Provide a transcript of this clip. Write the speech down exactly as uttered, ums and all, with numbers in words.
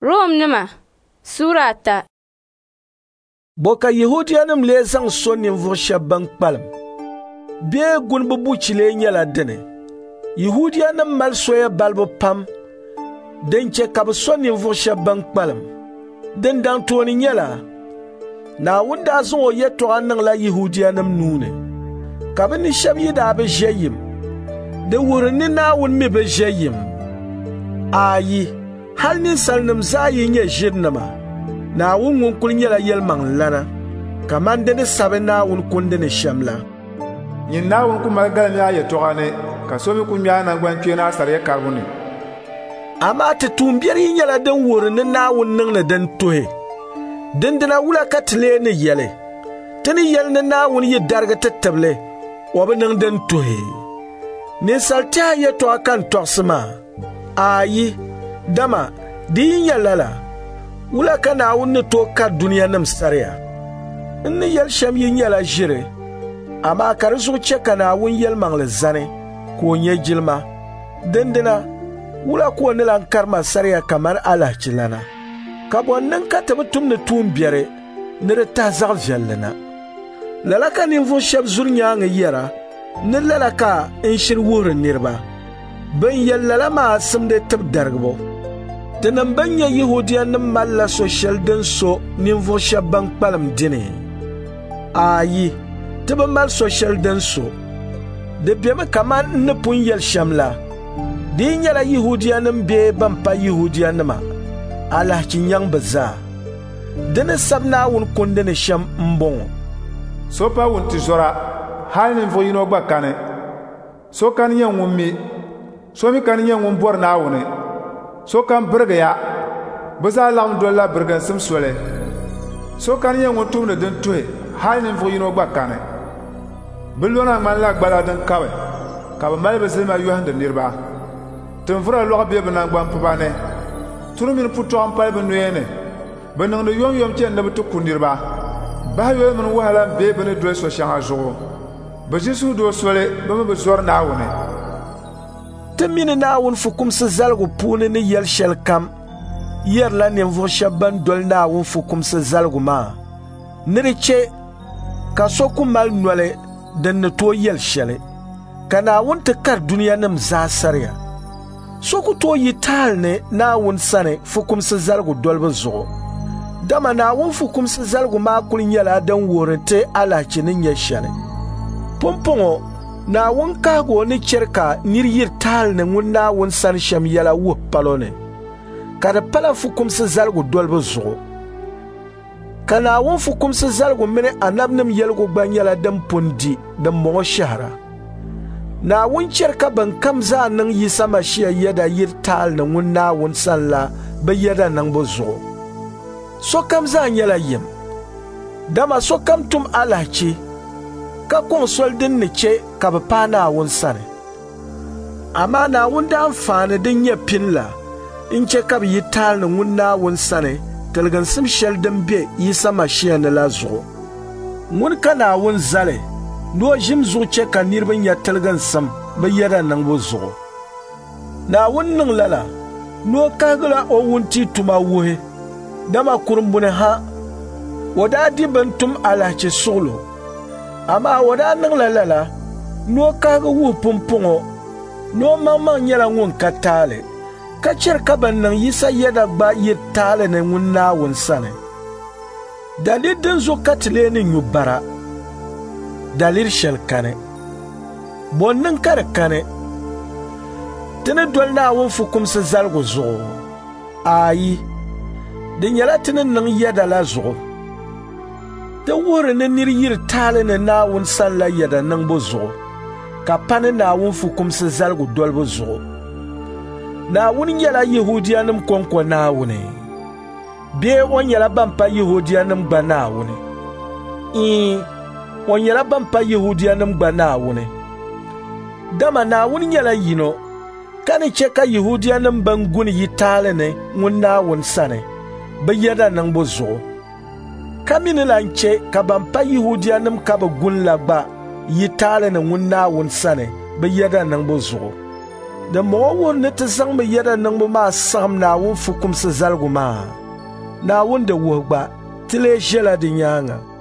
Rom nima surata. Boka Yahudiyanim le zaŋ so ninvuɣu shɛba ban kpalim. Bee gunibu buchile nyɛla dini. Yahudiyanim mali soya balibu pam. Din chɛ ka bɛ so ninvuɣu shɛba ban kpalim. Din dan tooni nyɛla Naawuni daa zaŋ o yɛltɔɣa niŋla Yahudiyanim nuuni. Ka bɛ ni shɛba yi daa bi ʒɛ yim. Di wuhiri ni Naawuni mi bi ʒɛ yim. Aayi, hal ninsalinima zaa yi nyɛ ʒirinima. Naawuni ŋun kuli nyɛla yɛlimaŋli lana, kaman di ni sabi Naawuni kundi ni shɛm la. Yin Naawuni ku mali galimyaa yɛltɔɣa ni ka so mi ku ŋmɛhi nangbankpeeni asariya karibu ni. Amaa ti tuumbiɛri yi nyɛla din wuhiri ni Naawuni niŋ ni din tuhi. Dindina wula ka ti lee ni yɛli. Ti ni yɛli ni Naawuni yi darigi ti tibili, o bi niŋ din tuhi. Ninsal tɛha yɛltɔɣa ka n tɔɣisi maa. Aayi, dama di yi nyɛ lala. Wula ka Naawuni ni tooi ka duniyanim sariya. N ni yɛli shɛm yi nyɛla ʒiri, amaa ka di zuɣu chɛ ka Naawuni yɛlimaŋli zani ka o nyɛ jilima. Dindina wula ka o ni lan karima sariya kamani alahichi lana. Ka bɔn niŋ ka ti bi tum ni tuumbiɛri ni di tahi zaɣ' viɛlli na. Lala ka ninvuɣu shɛba zuri nyaaŋa yɛra ni lala ka n shiri wuhiri niriba. Bin yɛli lala maa simdi tibi darigibu. Ti nim bin nyɛ Yahudiyanim malila so shɛli din so ninvuɣu shɛba ban kpalim dini. Aayi, ti bi mali so shɛli din so. Di bemi kaman n ni pun yɛli shɛm la. Di yi nyɛla Yahudiyanim bee ban pa Yahudiyanima. Alahichi nyaŋ bɛ zaa. Di ni sabi Naawuni kundi ni shɛm n bɔŋɔ. So pa wunti ti zɔra, hali ninvuɣu yino gba kani. So kan nyɛ ŋun mi, so mi kan nyɛ ŋun bɔri Naawuni. So kan birigiya, bɛ zaa laɣim dolila biriginsim soli. So kan nyɛ ŋun tumdi din tuhi, hali ninvuɣu yino gba kani. Bɛ lɔna ŋmanila gbala din kabi, ka bɛ mali bɛ zilima yɔhindi niriba. Tinvura lɔɣu be bɛ nangbanpiba ni. Turu mini putɔɣu n pali bɛ noya ni. Bɛ niŋdi yomyom chɛni ni bɛ ti ku niriba. Bahiyoyi mini wahala n bee bɛ ni doli so shɛŋa zuɣu. Bɛ ʒi suhudoo soli bɛ mi bɛ zɔri Naawuni. Ti mini Naawuni fukumsi zaligu puuni ni yɛli shɛli kam yɛrila ninvuɣu shɛba ban doli Naawuni fukumsi zaligu maa. Ni di che ka so ku mali nɔli din ni tooi yɛli shɛli. Ka Naawuni ti kari duniyanim zaa sariya. So ku tooi yi taali ni Naawuni sani fukumsi zaligu dolibu zuɣu. Dama Naawuni fukumsi zaligu maa kuli nyɛla din wuhiri ti alahichi ni nyɛ shɛli. Pumpɔŋɔ, Naawuni kahigu o ni chɛri ka niri yiri taali ni ŋun Naawuni sani shɛm yɛla wuhi palo ni. Ka di pala fukumsi zaligu dolibu zuɣu. Ka Naawuni fukumsi zaligu mini anabinim yɛligu gba nyɛla din pun di din mɔŋɔ shɛhira. Naawuni chɛri ka ban kam zaa niŋ yisa Mashia yɛda yiri taali ni ŋun Naawuni sani la bɛ yɛda niŋbu zuɣu. Sokam zaa nyɛla yim. Dama sokam tum alahichi ka kɔŋ soli din ni che ka bɛ paai Naawuni sani. Amaa Naawuni daan faani din nyɛ pini la n che ka bɛ yi taali ni ŋun Naawuni sani tiliginsim shɛli din be yisa Mashia ni la zuɣu. Ŋuni ka Naawuni zali ni o ʒim zuɣu che ka niriba nyɛ tiliginsim bɛ yɛda niŋbu zuɣu. Naawuni niŋ lala ni o kahigila o wuntii tuma wuhi. Dama kurimbuni ha, o daa di bin tum alahichi suɣulo. Amaa o daa niŋla lala ni o kahigi wuhi pumpɔŋɔ ni o maŋmaŋ nyɛla ŋun ka taali ka chɛri ka ban niŋ yisa yɛda gba yiri taali ni ŋun Naawuni sani. Daliri din zo ka ti lee ni nyu bara. Daliri shɛli kani. Bɔn niŋ ka di kani. Ti ni doli Naawuni fukumsi zaligu zuɣu. Aayi, di nyɛla ti ni niŋ yɛda la zuɣu. Ti wuhiri ni niri yiri taali ni Naawuni sani la yɛda niŋbu zuɣu ka pa ni Naawuni fukumsi zaligu dolibu zuɣu. Naawuni nyɛla Yahudiyanim kɔŋko Naawuni bee o nyɛla ban pa Yahudiyanim gba Naawuni. Ii, o nyɛla ban pa Yahudiyanim gba Naawuni. Dama Naawuni nyɛla yino ka ni che ka Yahudiyanim ban guni yi taali ni ŋun Naawuni sani bɛ yɛda niŋbu zuɣu. Ka mi ni lan che ka ban pa Yahudiyanim ka bɛ guni la gba yi taali ni ŋun Naawuni sani bɛ yɛda niŋbu zuɣu. da mogo wun ni ti zaŋ mi yɛda niŋbu maa saɣim Naawuni fukumsi zaligu maa. Naawuni di wuhi gba, ti lee ʒela di nyaaŋa.